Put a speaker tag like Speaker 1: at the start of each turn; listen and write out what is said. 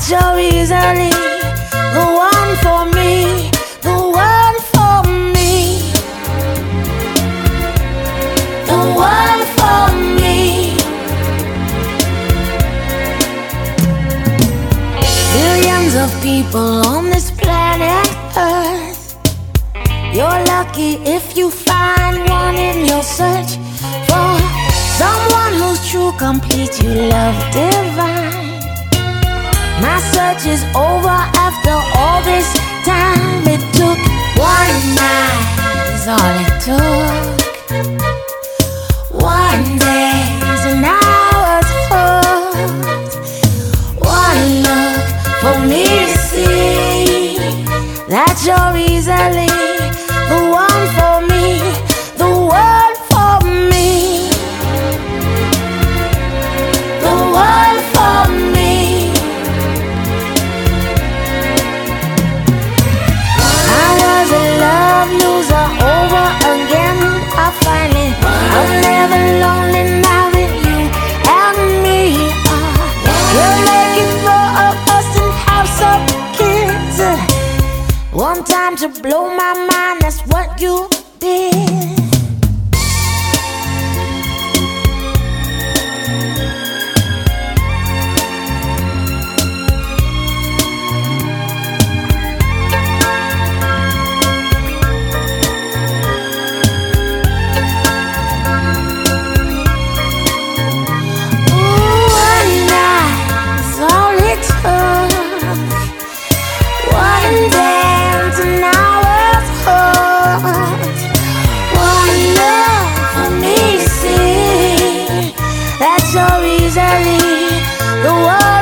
Speaker 1: that you're easily the one for me, the one for me, the one for me. Billions of people on this planet Earth. You're lucky if you find one in your search for someone who's true, complete, you love divine. My search is over after all this time. It took one night, is all it took. One day's an hour's hurt. One look for me to see that you're easily the one for me, the one for me, the one for me. I was a love loser over again. I finally, I'm never lonely now that you and me are. We're making four of us and have some kids. One time to blow my mind, that's what you did. So easily the world